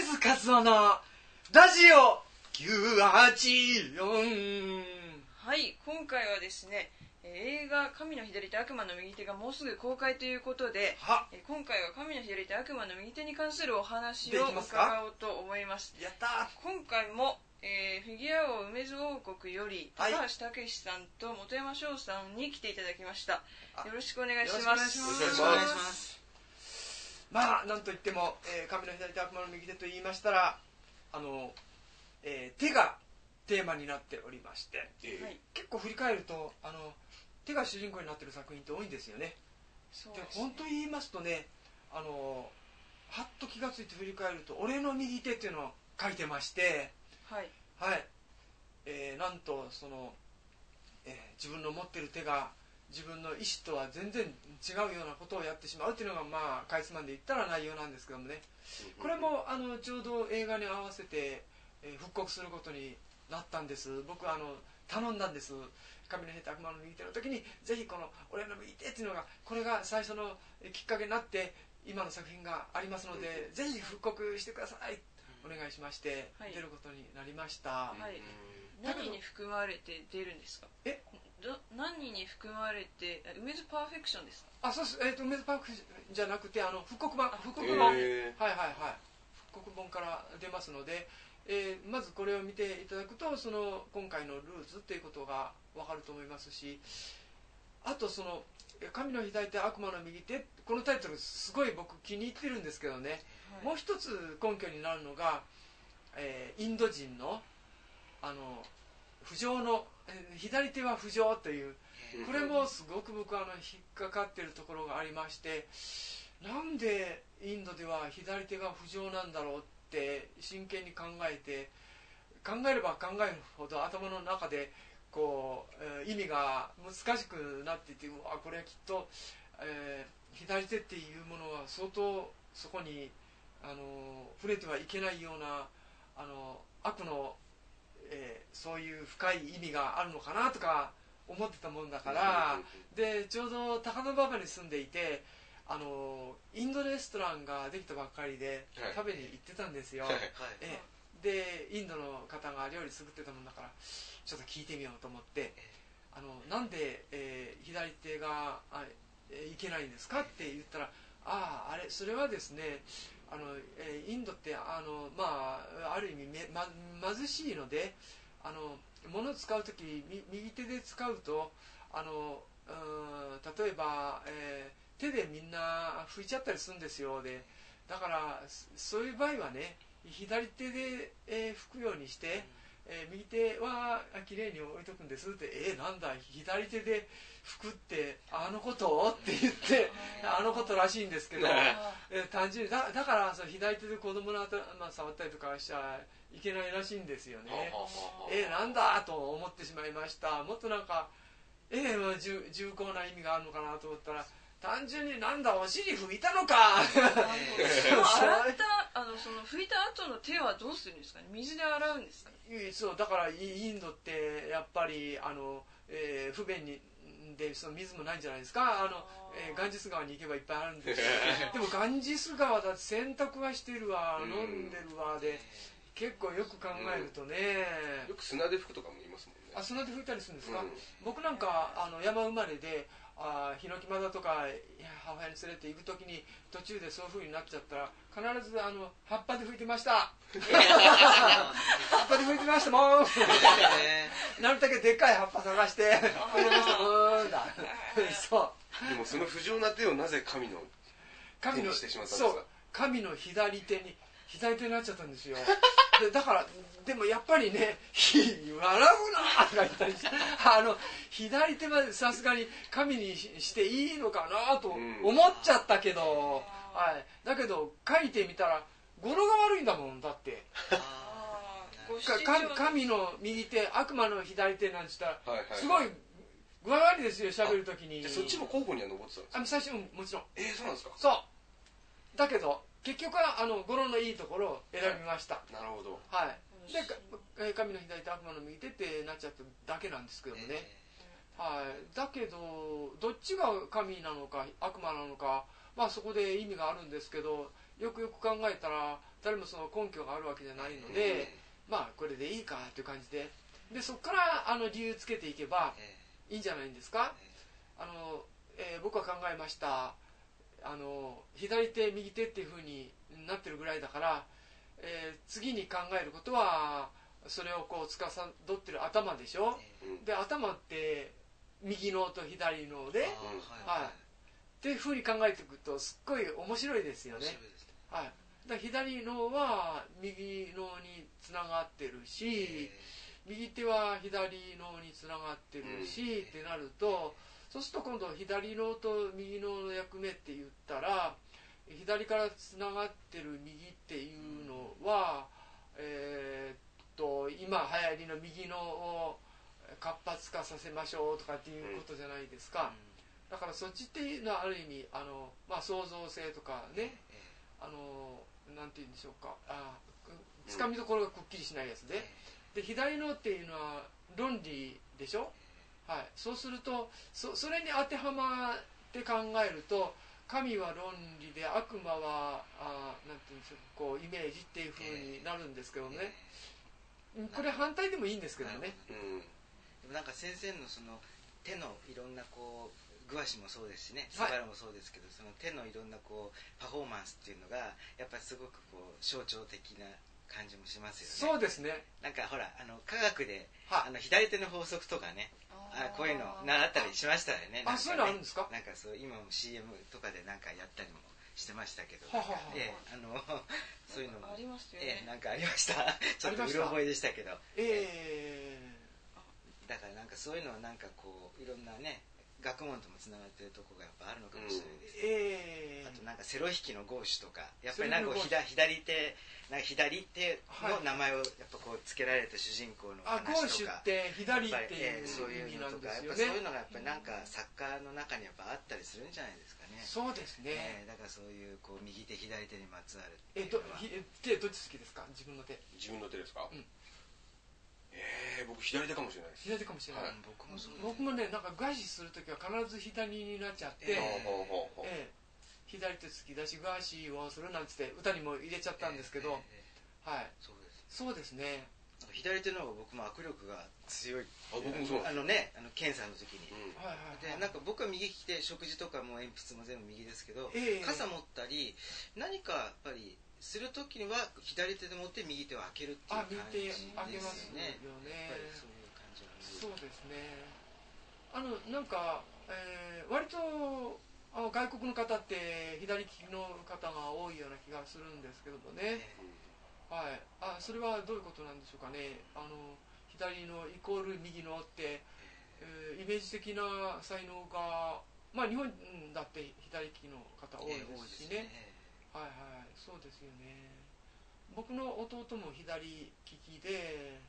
津和夫のラジオ984。 はい、今回はですね、映画神の左手悪魔の右手がもうすぐ公開ということで、今回は神の左手悪魔の右手に関するお話を伺おうと思います。 やったー。 今回も、フィギュア王梅津王国より高橋武さんと本山翔さんに来ていただきました。よろしくお願いします。 よろしくお願いします。まあなんといっても、神の左手悪魔の右手と言いましたら手がテーマになっておりまして、結構振り返ると手が主人公になっている作品って多いんですよね。で本当に言いますとね、はっと気がついて振り返ると俺の右手っていうのを書いてまして、なんとその、自分の持っている手が自分の意思とは全然違うようなことをやってしまうっていうのが、まあかいつまんで言ったら内容なんですけどもね、これもちょうど映画に合わせて、復刻することになったんです。僕は頼んだんです。神の左手悪魔の右手の時にぜひこの俺の右手っていうのが、これが最初のきっかけになって今の作品がありますので、ぜひ復刻してください、お願いしまして、出ることになりました。 何に含まれて出るんですか？何に含まれて、梅津パーフェクションですか？ そうです。梅津パーフェクションじゃなくて復刻版、復刻本から出ますので、まずこれを見ていただくとその今回のルーツっていうことが分かると思いますし、あとその神の左手悪魔の右手、このタイトルすごい僕気に入ってるんですけどね、もう一つ根拠になるのが、インド人の不浄の左手は不浄という、これもすごく僕引っかかっているところがありまして、なんでインドでは左手が不浄なんだろうって真剣に考えれば考えるほど頭の中でこう意味が難しくなっていて、これはきっと、左手っていうものは相当そこに触れてはいけないような悪の、そういう深い意味があるのかなとか思ってたもんだから、でちょうど高田馬場に住んでいて、インドレストランができたばっかりで食べに行ってたんですよ。でインドの方が料理作ってたもんだからちょっと聞いてみようと思って、なんで、左手がいけないんですかって言ったら、それはですね、インドってある意味貧しいので、物を使う時右手で使うと例えば、手でみんな拭いちゃったりするんですよ。でだからそういう場合はね、左手で、拭くようにして、右手はきれいに置いとくんですって。なんだ左手で拭くってことって言ってことらしいんですけど、単純にだから左手で子供の頭触ったりとかしちゃいけないらしいんですよね。なんだと思ってしまいました。もっとなんか重厚な意味があるのかなと思ったら、単純にお尻拭いたのか洗ったその拭いた後の手はどうするんですかね？水で洗うんですか？ そうだからインドってやっぱり不便でその水もないんじゃないですか。ガンジス川に行けばいっぱいあるんですでもガンジス川だって洗濯はしてるわ、飲んでるわで、結構よく考えるとね、 よく砂で拭くとかも言いますもんね。 砂で拭いたりするんですか？僕なんか山生まれでヒノキマダとか母親に連れて行くときに途中でそういう風になっちゃったら必ず葉っぱで拭いてました葉っぱで拭いてましたもんなるだけでっかい葉っぱ探して拭いてましたもんだでもその不浄な手をなぜ神の手にしてしまったんですか？ 神の左手になっちゃったんですよだからでもやっぱりね笑うなとか言ったりして左手はさすがに神にしていいのかなと思っちゃったけど、だけど書いてみたら語呂が悪いんだもん。だって神の右手悪魔の左手なんて言ったらすごい具合悪いですよ、喋るときに。 そっちも候補には残ってたんですか？ 最初もちろん。 そうなんですか？ そうだけど結局は語呂のいいところを選びました。 なるほど。 で神の左手悪魔の右手ってなっちゃっただけなんですけどもね。だけどどっちが神なのか悪魔なのか、そこで意味があるんですけど、よくよく考えたら誰もその根拠があるわけじゃないので、まあこれでいいかという感じで、そこから理由つけていけばいいんじゃないんですか。僕は考えました。左手右手っていう風になってるぐらいだから、次に考えることはそれをこう司ってる頭でしょ、で頭って右脳と左脳で、っていう風に考えていくとすっごい面白いですよね。はい、だ左脳は右脳につながってるし、右手は左脳につながってるし、ってなると、そうすると今度左脳と右脳の役目って言ったら、左からつながってる右っていうのは、今流行りの右脳を活発化させましょうとかっていうことじゃないですか。だからそっちっていうのはある意味創造性とかね、なんて言うんでしょうか、つかみどころがくっきりしないやつで、左脳っていうのは論理でしょ。はい、そうするとそれに当てはまって考えると、神は論理で悪魔はなんていうんでしょう、こうイメージっていう風になるんですけどね、これ反対でもいいんですけどね。 でもなんか先生のその手のいろんなこうグアシもそうですしね、スバルもそうですけど、その手のいろんなこうパフォーマンスっていうのがやっぱりすごくこう象徴的な感じもしますよね。 そうですね。 なんかほら科学で左手の法則とかね、こういうの習ったりしましたよね。 そういうのあるんですか。 なんかそう今も CM とかでなんかやったりもしてましたけど、そういうのもありますよね。 なんかありました。ちょっとうろ覚えでしたけど。だからなんかそういうのはなんかこういろんなね学問ともつながってるところがやっぱあるのかもしれないですね。あとなんかセロ弾きのゴーシュとか、やっぱりなんか左手の名前をやっぱこうつけられた主人公の話とか、 ゴーシュって左っていうそういうのとか、やっぱそういうのがやっぱりなんか作家の中にやっぱあったりするんじゃないですかね。 そうですね。 だからそういうこう右手左手にまつわる手どっち好きですか。自分の手。 自分の手ですか。僕左手かもしれないです。 左手かもしれない。僕もね、なんかガーシするときは必ず左になっちゃって、左手好きだしガーシをするなんつって歌にも入れちゃったんですけど、はい。そうですね。 左手の方が僕も握力が強い。 僕もそう。 検査の時に。でなんか僕は右利きで食事とかも鉛筆も全部右ですけど、傘持ったり何かやっぱりするときには左手で持って右手を開けるっていう感じですね。 右手開けますよね。 そういう感じなんです。 そうですね。なんか、割と外国の方って左利きの方が多いような気がするんですけどもね。はい。それはどういうことなんでしょうかね。左のイコール右のって、イメージ的な才能が日本だって左利きの方多いですしね。はいはい、そうですよね。僕の弟も左利きで、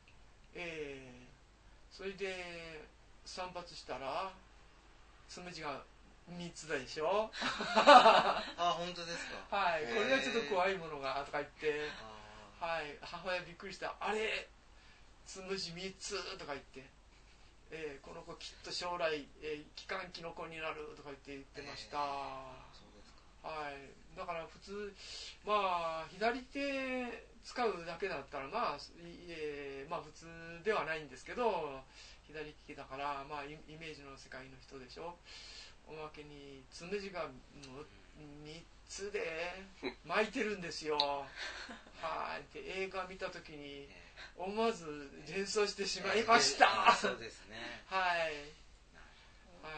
それで散髪したらつむじが3つでしょ。 本当ですか。 はい、これはちょっと怖いものがとか言って、はい、母親びっくりした。あれつむじ3つとか言って、この子きっと将来、機関機の子になるとか言ってました。はい、だから普通左手使うだけだったら普通ではないんですけど、左利きだからイメージの世界の人でしょ。おまけにつむじが3つで巻いてるんですよ。はいで映画見た時に思わず連想してしまいました。 そうですね。 はいはい。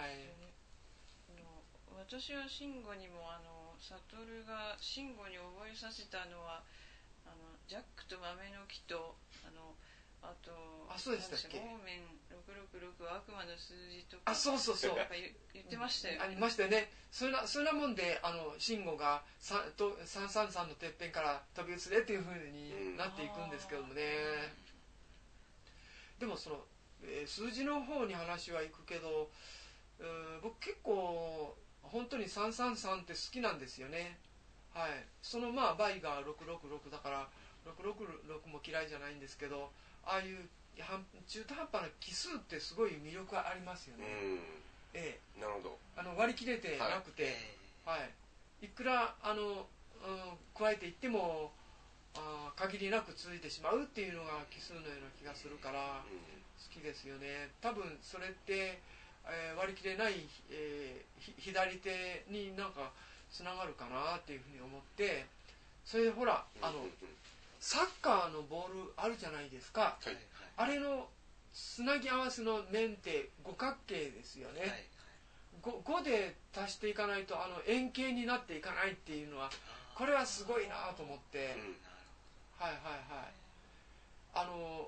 私は慎吾にも悟が慎吾に覚えさせたのはジャックと豆の木とあとそうでしたっけ。 オーメン666悪魔の数字とかそう言ってましたよね。 ありましたよね。そんなもんで慎吾が333のてっぺんから飛び移れっていう風になっていくんですけどもね。でもその、数字の方に話はいくけど、僕結構本当に333って好きなんですよね。はい。その倍が666だから666も嫌いじゃないんですけど、ああいう中途半端な奇数ってすごい魅力ありますよね。 なるほど。 割り切れてなくて、はい。いくら加えていっても限りなく続いてしまうっていうのが奇数のような気がするから好きですよね。多分それって、割り切れない、左手になんかつながるかなっていうふうに思って、それでほらサッカーのボールあるじゃないですか、はい、あれのつなぎ合わせの面って五角形ですよね、はいはい、5で足していかないと円形になっていかないっていうのはこれはすごいなと思って、はいはいはい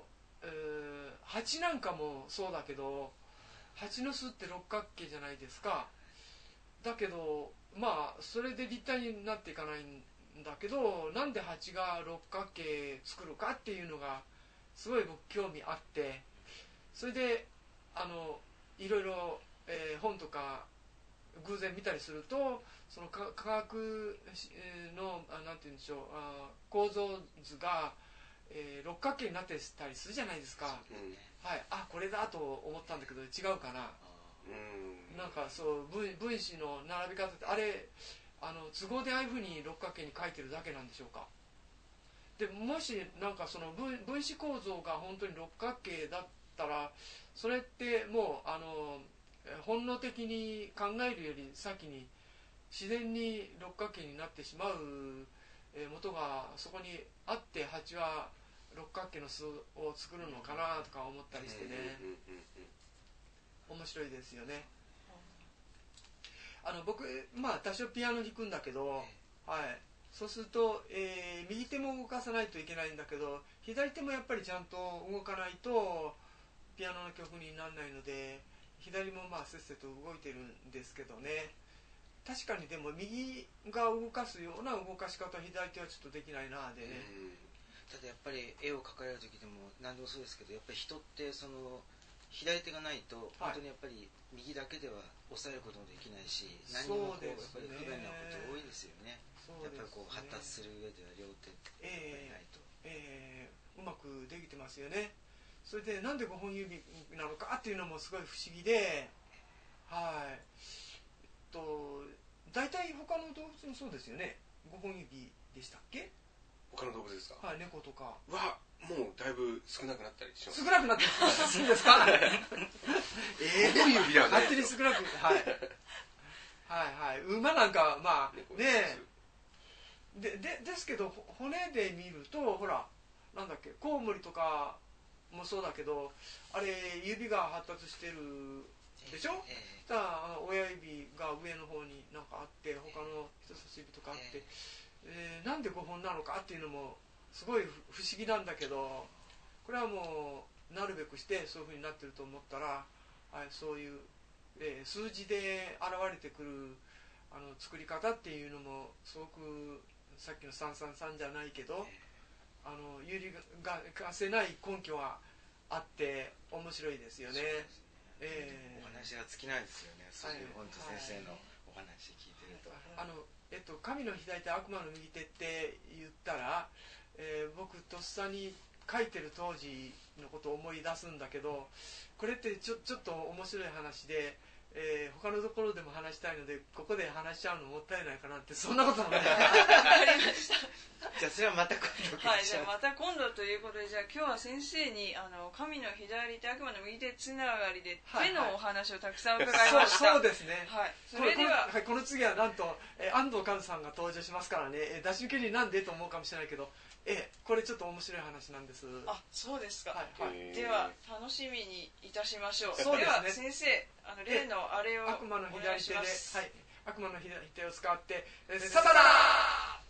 、8なんかもそうだけど8の数って六角形じゃないですか。だけどまあそれで立体になっていかないんだけど、なんで8が六角形作るかっていうのがすごい僕興味あって、それでいろいろ、本とか偶然見たりすると、その科学のなんて言うんでしょう、構造図が、六角形になってたりするじゃないですか、はい、これだと思ったんだけど違うかな。なんかそう分子の並び方ってあれ都合でああいうふうに六角形に書いてるだけなんでしょうか。でもしなんかその分子構造が本当に六角形だったら、それってもう本能的に考えるより先に自然に六角形になってしまう元がそこにあって、8は六角形の数を作るのかなとか思ったりしてね、面白いですよね。僕多少ピアノ弾くんだけど、はい、そうすると、右手も動かさないといけないんだけど、左手もやっぱりちゃんと動かないとピアノの曲にならないので、左もせっせと動いてるんですけどね。確かにでも右が動かすような動かし方、左手はちょっとできないなでね。 ただやっぱり絵を描かれる時でも何でもそうですけど、やっぱり人ってその左手がないと本当にやっぱり右だけでは抑えることもできないし、何にもこうやっぱり不便なこと多いですよね。やっぱりこう発達する上では両手ってやっぱりないと、 うまくできてますよね。それでなんで5本指なのかっていうのもすごい不思議で、はい、大体他の動物もそうですよね。5本指でしたっけ？ 他の動物ですか？ はい、猫とかはもうだいぶ少なくなったりします。 少なくなってるんですか？5 本指ではない勝手に少なく、はいはいはい、馬なんかねですけど、骨で見るとほらなんだっけ、コウモリとかもそうだけど、あれ指が発達してるでしょ。だから親指が上の方になんかあって、他の人差し指とかあって、なんで5本なのかっていうのもすごい不思議なんだけど、これはもうなるべくしてそういう風になってると思ったら、そういう、数字で現れてくる作り方っていうのもすごくさっきの333じゃないけど、揺りがせない根拠はあって面白いですよね。 お話が尽きないですよね。そういう本当先生のお話聞いてると。 神の左手悪魔の右手って言ったら、僕とっさに書いてる当時のことを思い出すんだけど、これってちょっと面白い話で、他のところでも話したいのでここで話しちゃうのもったいないかなって、そんなこともない。 わかりました。 じゃあそれはまた今度。 はい、じゃあまた今度ということで、じゃあ今日は先生に神の左手悪魔の右手つながりで手のお話をたくさん伺いました。 そうですね。 はい。それではこの次はなんと安藤和さんが登場しますからね。出し抜けになんでと思うかもしれないけど、これちょっと面白い話なんです。 あ、そうですか。 はい、 では楽しみにいたしましょう。 そうですね。 では先生、例のあれを悪魔の左手で、 お願いします。 悪魔の左手を使ってサバラー